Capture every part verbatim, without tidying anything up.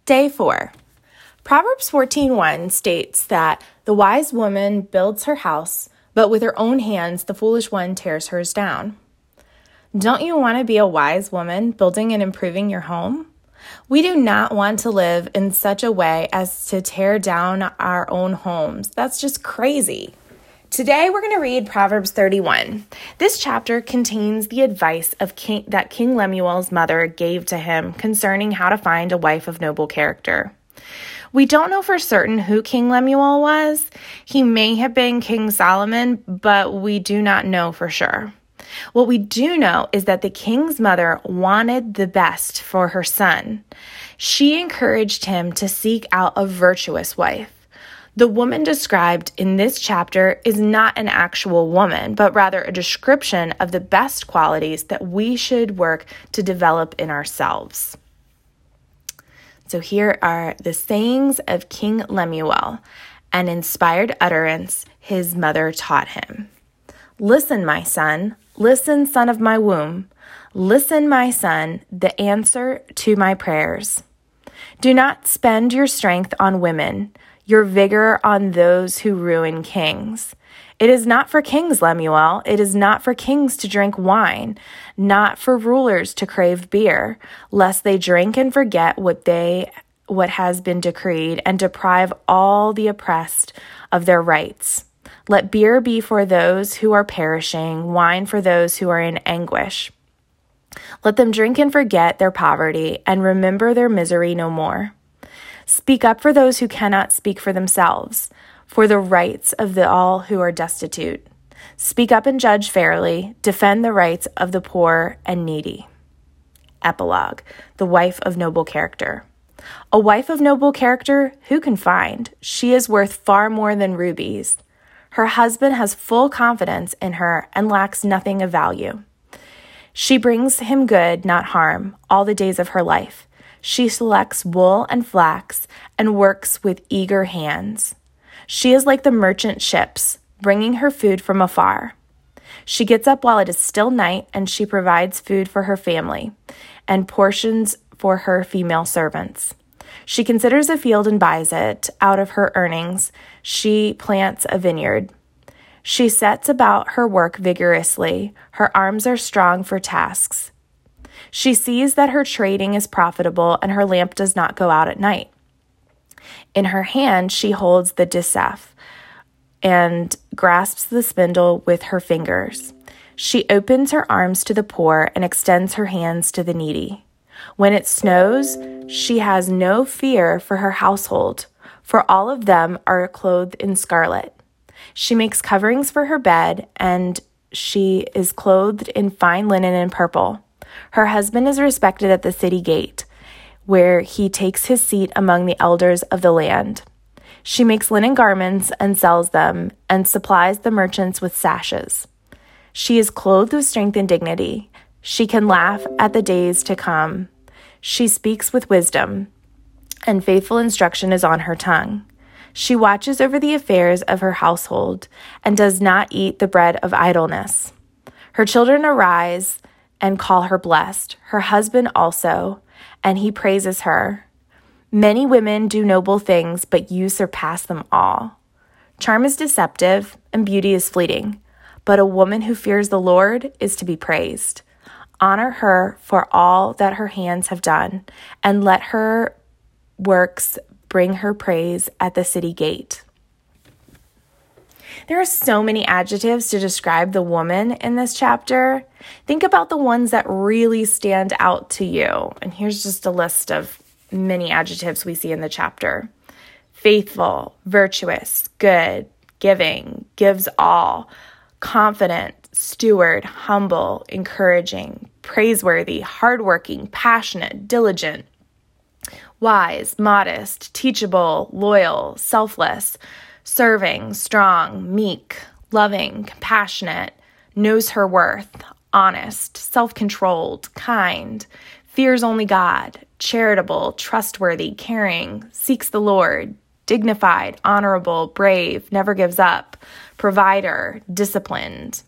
Day four. Proverbs fourteen one states that the wise woman builds her house, but with her own hands the foolish one tears hers down. Don't you want to be a wise woman building and improving your home? We do not want to live in such a way as to tear down our own homes. That's just crazy. Today we're going to read Proverbs thirty-one. This chapter contains the advice of King, that King Lemuel's mother gave to him concerning how to find a wife of noble character. We don't know for certain who King Lemuel was. He may have been King Solomon, but we do not know for sure. What we do know is that the king's mother wanted the best for her son. She encouraged him to seek out a virtuous wife. The woman described in this chapter is not an actual woman, but rather a description of the best qualities that we should work to develop in ourselves. So here are the sayings of King Lemuel, an inspired utterance his mother taught him. Listen, my son. Listen, son of my womb. Listen, my son, the answer to my prayers. Do not spend your strength on women, your vigor on those who ruin kings. It is not for kings, Lemuel. It is not for kings to drink wine, not for rulers to crave beer, lest they drink and forget what they what has been decreed and deprive all the oppressed of their rights. Let beer be for those who are perishing, wine for those who are in anguish. Let them drink and forget their poverty and remember their misery no more. Speak up for those who cannot speak for themselves, for the rights of the all who are destitute. Speak up and judge fairly. Defend the rights of the poor and needy. Epilogue: The wife of noble character. A wife of noble character, who can find? She is worth far more than rubies. Her husband has full confidence in her and lacks nothing of value. She brings him good, not harm, all the days of her life. She selects wool and flax and works with eager hands. She is like the merchant ships, bringing her food from afar. She gets up while it is still night, and she provides food for her family and portions for her female servants. She considers a field and buys it. Out of her earnings, she plants a vineyard. She sets about her work vigorously. Her arms are strong for tasks. She sees that her trading is profitable, and her lamp does not go out at night. In her hand, she holds the distaff and grasps the spindle with her fingers. She opens her arms to the poor and extends her hands to the needy. When it snows, she has no fear for her household, for all of them are clothed in scarlet. She makes coverings for her bed, and she is clothed in fine linen and purple. Her husband is respected at the city gate, where he takes his seat among the elders of the land. She makes linen garments and sells them, and supplies the merchants with sashes. She is clothed with strength and dignity. She can laugh at the days to come. She speaks with wisdom, and faithful instruction is on her tongue. She watches over the affairs of her household and does not eat the bread of idleness. Her children arise and call her blessed, her husband also, and he praises her. Many women do noble things, but you surpass them all. Charm is deceptive and beauty is fleeting, but a woman who fears the Lord is to be praised. Honor her for all that her hands have done, and let her works bring her praise at the city gate. There are so many adjectives to describe the woman in this chapter. Think about the ones that really stand out to you. And here's just a list of many adjectives we see in the chapter. Faithful, virtuous, good, giving, gives all, confident, steward, humble, encouraging, praiseworthy, hardworking, passionate, diligent, wise, modest, teachable, loyal, selfless, serving, strong, meek, loving, compassionate, knows her worth, honest, self-controlled, kind, fears only God, charitable, trustworthy, caring, seeks the Lord, dignified, honorable, brave, never gives up, provider, disciplined.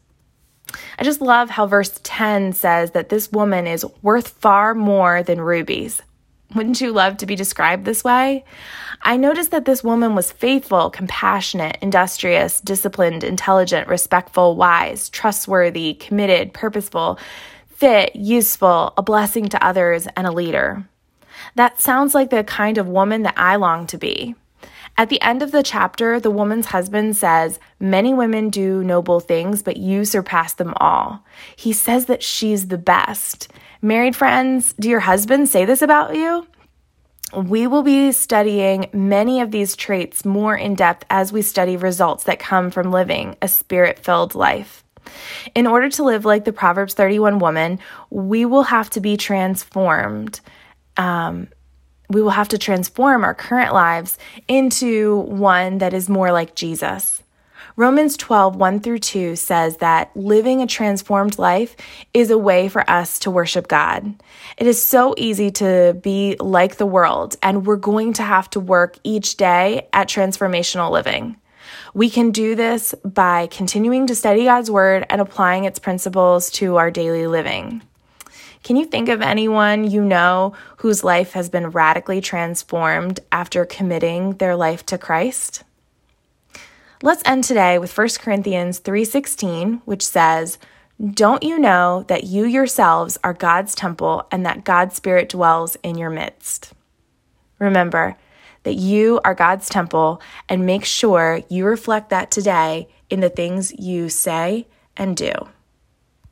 I just love how verse ten says that this woman is worth far more than rubies. Wouldn't you love to be described this way? I noticed that this woman was faithful, compassionate, industrious, disciplined, intelligent, respectful, wise, trustworthy, committed, purposeful, fit, useful, a blessing to others, and a leader. That sounds like the kind of woman that I long to be. At the end of the chapter, the woman's husband says, "Many women do noble things, but you surpass them all." He says that she's the best. Married friends, do your husbands say this about you? We will be studying many of these traits more in depth as we study results that come from living a spirit-filled life. In order to live like the Proverbs thirty-one woman, we will have to be transformed. Um, we will have to transform our current lives into one that is more like Jesus. Romans twelve, one through two says that living a transformed life is a way for us to worship God. It is so easy to be like the world, and we're going to have to work each day at transformational living. We can do this by continuing to study God's word and applying its principles to our daily living. Can you think of anyone you know whose life has been radically transformed after committing their life to Christ? Let's end today with First Corinthians three sixteen, which says, "Don't you know that you yourselves are God's temple and that God's Spirit dwells in your midst?" Remember that you are God's temple, and make sure you reflect that today in the things you say and do.